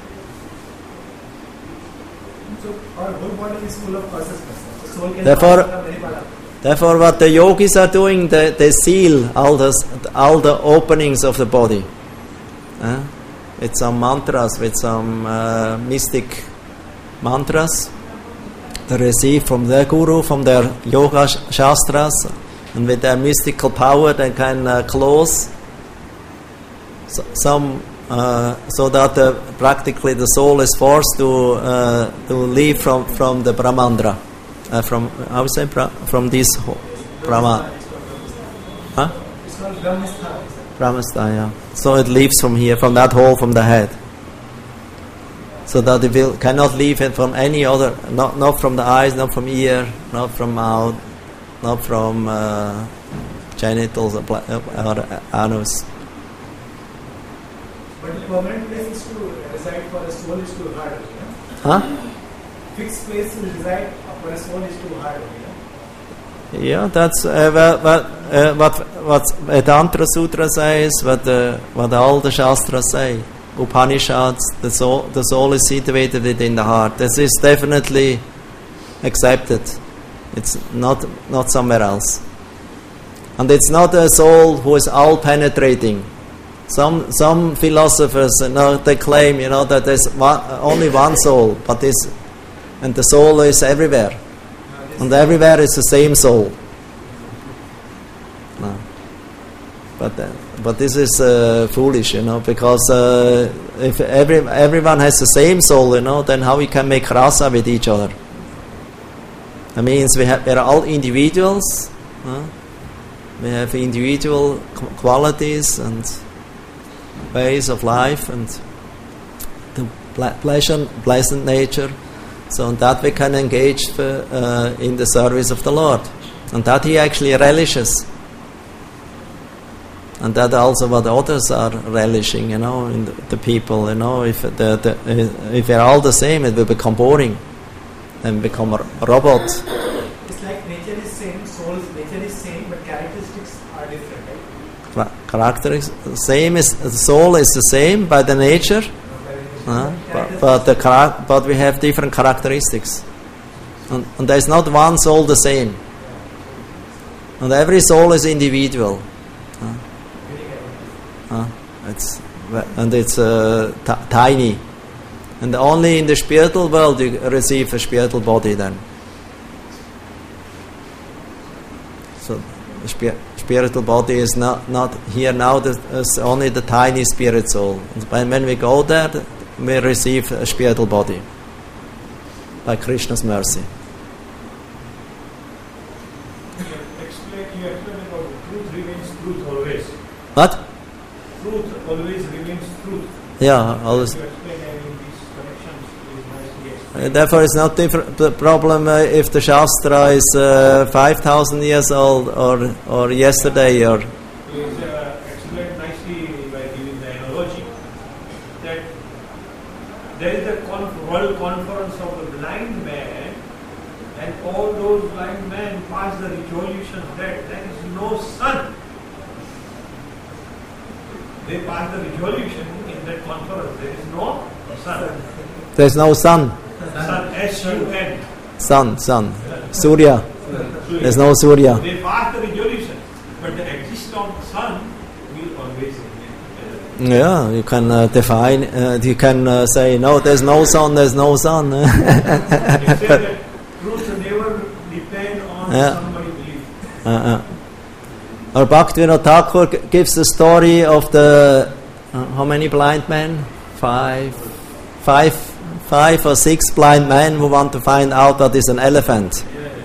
So our whole body is full of causes. The soul can Therefore- pass from any part of it. Therefore, what the yogis are doing, they, they seal all the all the openings of the body, uh, with some mantras, with some uh, mystic mantras they receive from their guru, from their yoga sh- shastras, and with their mystical power, they can uh, close so, some, uh, so that uh, practically the soul is forced to uh, to leave from from the Brahmandra. Uh, from I would say bra- from this ho- Brahma, huh? It's called Brahmastha. Brahmastha, yeah. So it leaves from here, from that hole, from the head, so that it will cannot leave it from any other, not not from the eyes, not from ear, not from mouth, not from uh, genitals or, pla- or anus. But the permanent place is to reside for a soul is too hard. You know? Huh? Fixed place to reside for a soul is too hard. You know? Yeah, that's uh, what what, uh, what what Vedanta Sutra says, what uh, what all the Shastras say. Upanishads, the soul, the soul is situated within the heart. This is definitely accepted. It's not not somewhere else, and it's not a soul who is all penetrating. Some some philosophers, you know, they claim, you know, that there's one, only one soul, but this, and the soul is everywhere. And everywhere is the same soul. No. But uh, but this is uh, foolish, you know, because uh, if every everyone has the same soul, you know, then how we can make rasa with each other? That means we have we are all individuals. Huh? We have individual qu- qualities and ways of life and the ple- pleasant pleasant nature. So that we can engage for, uh, in the service of the Lord, and that He actually relishes, and that also what others are relishing, you know, in the, the people, you know, if the, the if they're all the same, it will become boring and become a robot. It's like nature is same, soul nature is same, but characteristics are different, right? Characteristics same is the soul is the same by the nature. Uh, but but, the chara- but we have different characteristics, and, and there is not one soul the same, and every soul is individual. Uh, uh, it's and it's uh, t- tiny, and only in the spiritual world you receive a spiritual body. Then, so the spir- spiritual body is not not here now. It's only the tiny spirit soul. And when when we go there, we receive a spiritual body by Krishna's mercy. Explain, you explain about the truth remains truth always. What? Truth always remains truth. Yeah, always. You explain having these connections is nicely explained. Uh, Therefore, it's not different. The problem uh, if the Shastra is uh, five thousand years old or or yesterday or. Is uh, explained nicely by giving the analogy that there is a conf- world conference of the blind man, and all those blind men pass the resolution that there is no sun. They pass the resolution in that conference. There is no sun. There's no sun. Sun, S U N. Sun, sun. Surya. There's no Surya. They pass the resolution, but the existence of the sun will always remain. Yeah, you can uh, define. Uh, you can uh, say no. There's no sun. There's no sun. They say that truth never depend on Yeah. somebody's belief. Uh-uh. Or Bhaktivinoda Thakur g- gives the story of the uh, how many blind men? Five, five, five or six blind men who want to find out what is an elephant.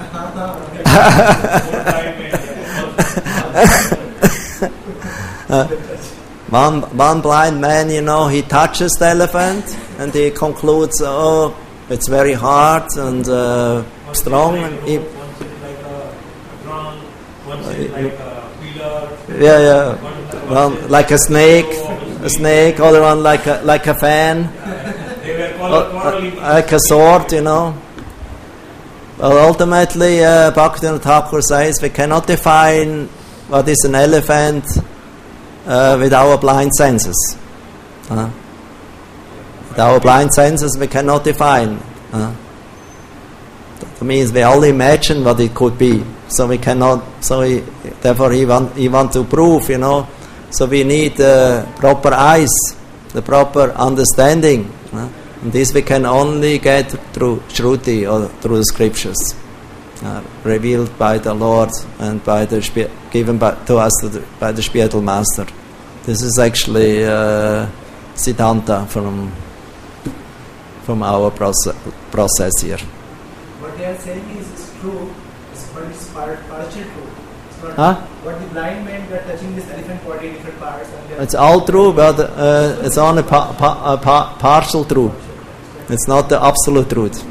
uh, one one blind man, you know, he touches the elephant and he concludes, oh, it's very hard and uh, strong. And he, One side like a drum, one side like a pillar. yeah, yeah. One like a snake, a snake. Other one like a like a fan, They were uh, quarreling. uh, like a sword, you know. Well, ultimately, uh, Bhaktivinoda Thakur says we cannot define what is an elephant uh, with our blind senses. Uh, with our blind senses we cannot define. Uh, that means we only imagine what it could be. So we cannot, so he, therefore he want, he want to prove, you know, so we need uh, proper eyes, the proper understanding. Uh, and this we can only get through Shruti or through the scriptures. Uh, revealed by the Lord and by the given by, to us to the, by the spiritual master. This is actually uh, Siddhanta from from our process, process here. What they are saying is, is true, but it's par- partial true. It's not Huh? what the blind man got touching this elephant body, different parts. And they are It's all true, but uh, it's only pa- pa- uh, pa- partial true. It's not the absolute truth.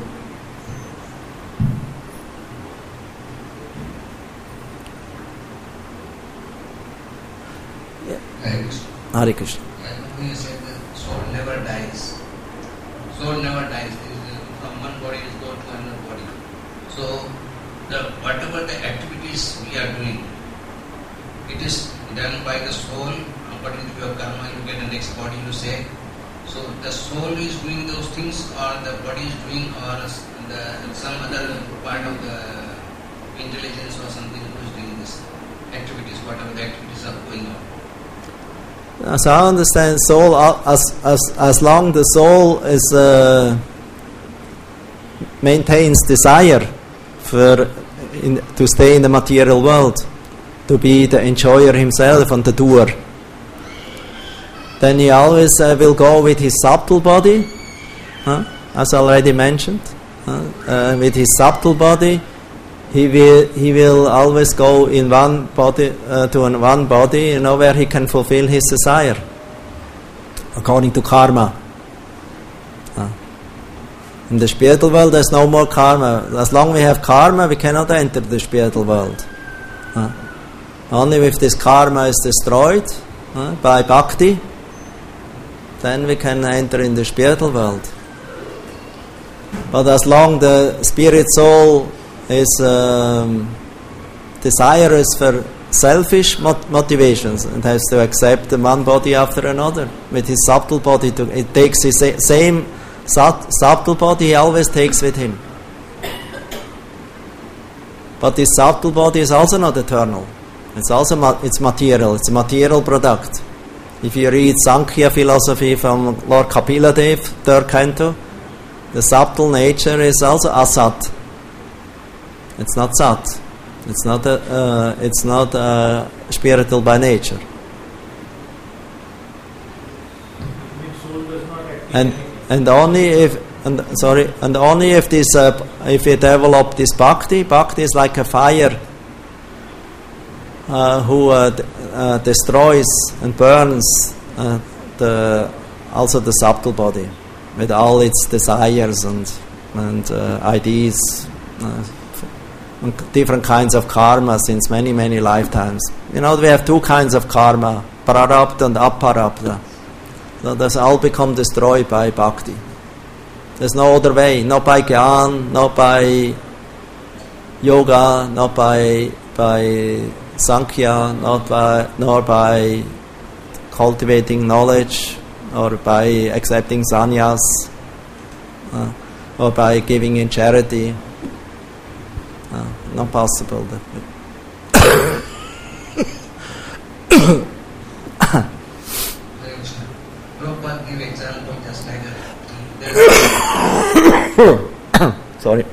Hare Krishna. Hare Krishna. When you said the soul never dies, soul never dies. It is, uh, From one body is go to another body. So, the whatever the activities we are doing, it is done by the soul. According to your karma, you get the next body. You say, so the soul is doing those things, or the body is doing, or the some other part of the intelligence or something who is doing this activities, whatever the activities are going on. As I understand, soul, uh, as as as long the soul is uh, maintains desire for in, to stay in the material world, to be the enjoyer himself and the doer, then he always uh, will go with his subtle body, huh? As already mentioned, huh? uh, with his subtle body. He will he will always go in one body uh, to an one body, you know, where he can fulfill his desire according to karma. Uh, in the spiritual world, there's no more karma. As long as we have karma, we cannot enter the spiritual world. Uh, only if this karma is destroyed uh, by bhakti, then we can enter in the spiritual world. But as long the spirit soul is um, desirous for selfish mot- motivations and has to accept one body after another with his subtle body. To, it takes his sa- same sub- subtle body he always takes with him. But this subtle body is also not eternal. It's also ma- it's material. It's a material product. If you read Sankhya philosophy from Lord Kapila Dev, third canto, the subtle nature is also asat. It's not sat. It's not a, uh, it's not uh, spiritual by nature. Soul does not activate And anything. and only if and sorry and only if this uh, if you develop this bhakti, bhakti is like a fire uh, who uh, d- uh, destroys and burns uh, the also the subtle body with all its desires and and uh, ideas. Uh, different kinds of karma since many, many lifetimes. You know, we have two kinds of karma, prarabdha and aparabdha. So that's all become destroyed by bhakti. There's no other way, not by gyan, not by yoga, not by by sankhya, not by nor by cultivating knowledge, or by accepting sannyas, uh, or by giving in charity. Uh, not possible. Prabhupada give example just like a, Sorry.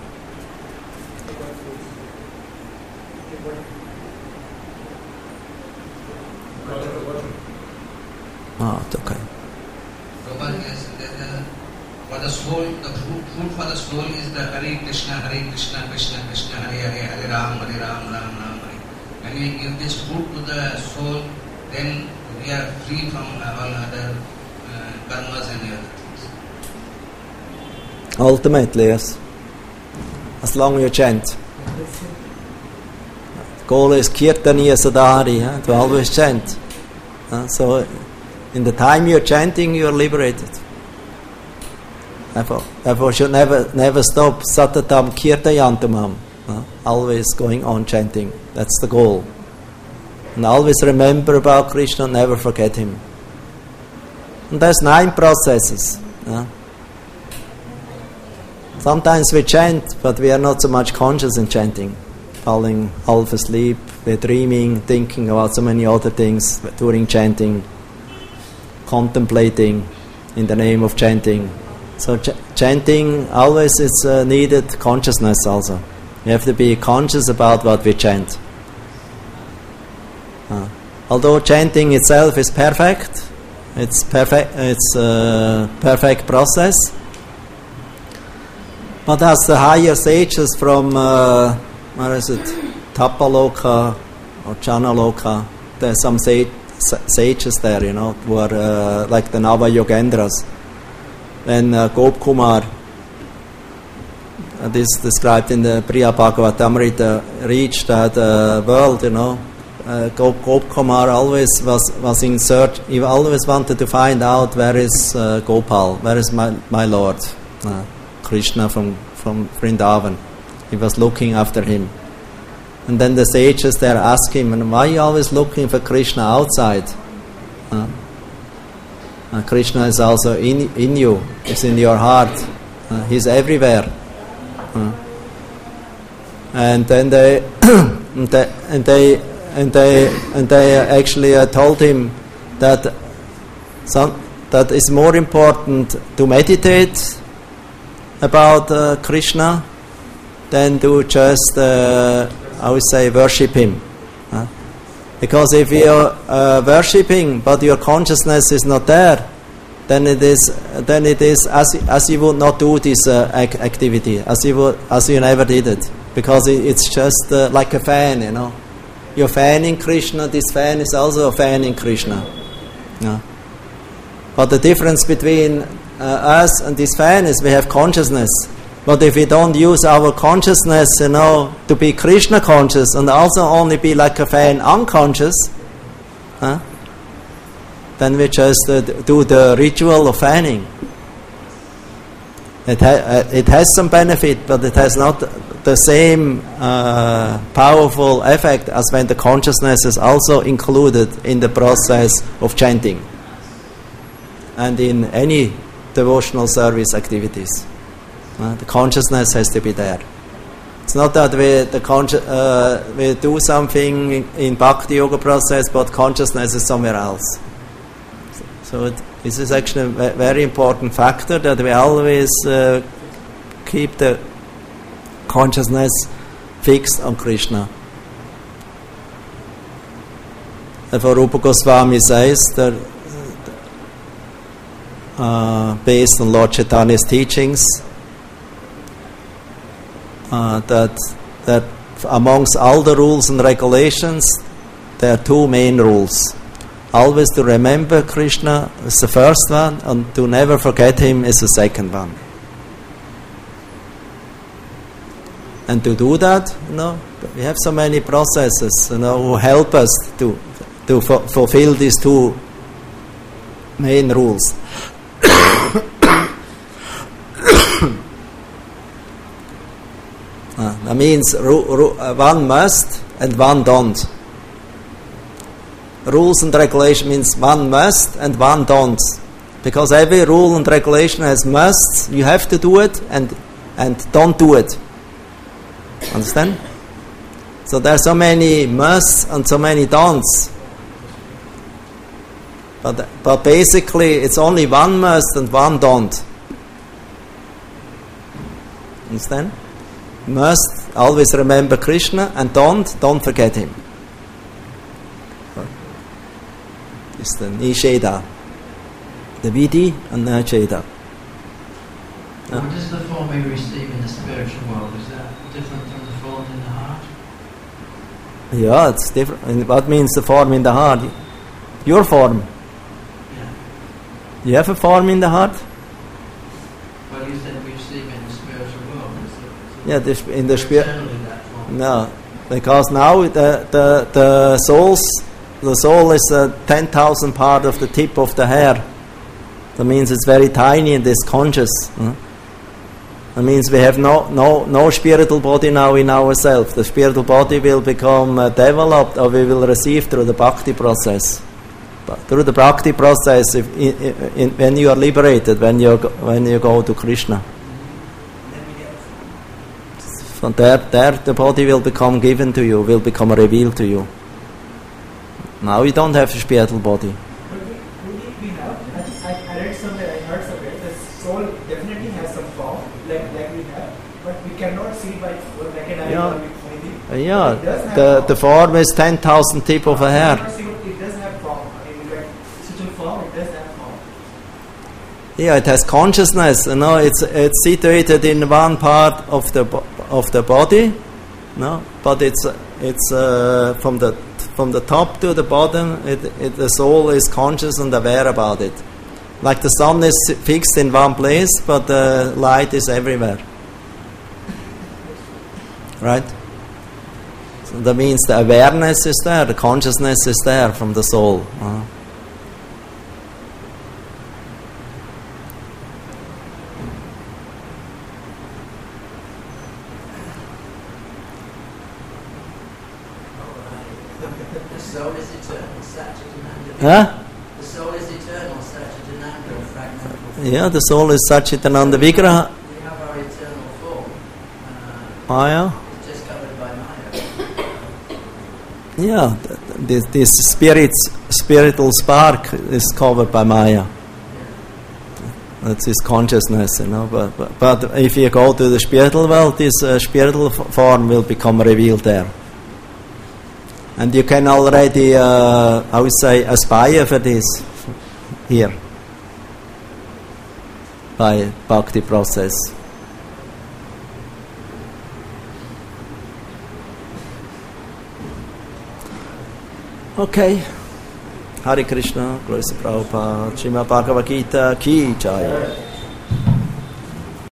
Ah, it's okay. Prabhupada is there's a, for the soul, the food, food for the soul is the Hare Krishna, Hare Krishna, Krishna Krishna, Hare Hare, Hare Ram, Hare Ram, Ram Ram, Hare. When we give this food to the soul, then we are free from all other uh, karmas and other things. Ultimately, yes. As long as you chant. The goal is Kirtaniya Sadhari, huh? To always chant. Uh, so, in the time you're chanting, you're liberated. Therefore, therefore should never never stop. Satatam Kirtayantamam. Uh, always going on chanting. That's the goal. And always remember about Krishna and never forget him. And there's nine processes. Yeah? Sometimes we chant, but we are not so much conscious in chanting. Falling half asleep, we're dreaming, thinking about so many other things during chanting, contemplating in the name of chanting. So ch- chanting always is uh, needed consciousness also. We have to be conscious about what we chant. Uh, although chanting itself is perfect, it's perfect. It's a perfect process. But as the higher sages from uh, where is it, Tapaloka or Janaloka, there's some sage, sages there, you know, who are uh, like the Nava Yogendras. When uh, Gopkumar, uh, this described in the Priya Bhagavatamrita, reached that uh, world, you know, uh, Gop, Gopkumar always was, was in search, he always wanted to find out where is uh, Gopal, where is my, my Lord, uh, Krishna from, from Vrindavan. He was looking after him. And then the sages there ask him, and why are you always looking for Krishna outside? Uh, uh, Krishna is also in, in you, is in your heart. Uh, he's everywhere. Uh, and then they, and they, and they, and they, and they actually uh, told him that some, that it's more important to meditate about uh, Krishna than to just, uh, I would say, worship him. Uh, because if you are uh, worshipping, but your consciousness is not there, then it is, then it is as as you would not do this uh, ac- activity, as you would, as you never did it, because it, it's just uh, like a fan, you know. You're fanning Krishna. This fan is also a fan in Krishna. Yeah. But the difference between uh, us and this fan is we have consciousness. But if we don't use our consciousness, you know, to be Krishna conscious and also only be like a fan unconscious, huh, then we just uh, do the ritual of fanning. It, ha- uh, it has some benefit, but it has not the same uh, powerful effect as when the consciousness is also included in the process of chanting and in any devotional service activities. Uh, the consciousness has to be there. It's not that we the consci- uh, we do something in, in Bhakti Yoga process, but consciousness is somewhere else. So it, this is actually a very important factor, that we always uh, keep the consciousness fixed on Krishna. Therefore, Rupa Goswami says that uh, based on Lord Chaitanya's teachings, Uh, that that amongst all the rules and regulations, there are two main rules. Always to remember Krishna is the first one, and to never forget him is the second one. And to do that, you know, we have so many processes, you know, who help us to to fu- fulfill these two main rules. Uh, that means ru- ru- uh, one must and one don't. Rules and regulation means one must and one don't. Because every rule and regulation has musts, you have to do it, and and don't do it. Understand? So there are so many musts and so many don'ts. But but basically it's only one must and one don't. Understand? Must always remember Krishna, and don't don't forget him. It's the Nisheda, the Vidhi and Nisheda. What is the form we receive in the spiritual world? Is that different from the form in the heart? Yeah, it's different. And what means the form in the heart? Your form. Yeah. You have a form in the heart? Well, you said we receive in the spiritual world. Is it, is it Yeah, this, in the spirit. eternally that form? No, because now the the the souls, the soul is a ten thousand part of the tip of the hair. That means it's very tiny and it's conscious. Huh? That means we have no, no, no spiritual body now in ourselves. The spiritual body will become uh, developed, or we will receive through the bhakti process. But through the bhakti process, if, in, in, when you are liberated, when you go, when you go to Krishna, from there, there the body will become given to you, will become revealed to you. Now you don't have a spiritual body. But we, we, we have, I, I read somewhere, I heard somewhere, the soul definitely has some form, like, like we have, but we cannot see by naked eye Yeah. or with maybe. Uh, yeah, It does have the, form. the form is ten thousand tip of a We hair. cannot see, but it does have form. I mean, like, such a form, it does have form. Yeah, it has consciousness. You know, it's it's situated in one part of the bo- of the body, no, but it's it's uh, from the from the top to the bottom. It, it the soul is conscious and aware about it. Like the sun is fixed in one place, but the light is everywhere. Right? So that means the awareness is there, the consciousness is there from the soul. Uh-huh. The soul is eternal, Satchitananda. Huh? The soul is eternal, Satchitananda, fragmental. Yeah, the soul is Satchitananda Vigraha. We have our eternal form. Uh, Maya. it's just covered by Maya. Yeah, th- th- this, this spirit's, spiritual spark is covered by Maya. That's his consciousness, you know. But, but, but if you go to the spiritual world, this uh, spiritual f- form will become revealed there. And you can already, uh, I would say, aspire for this here by bhakti process. Okay. Hare Krishna, glory to Prabhupada, Srimad Bhagavad Gita, Ki Jai.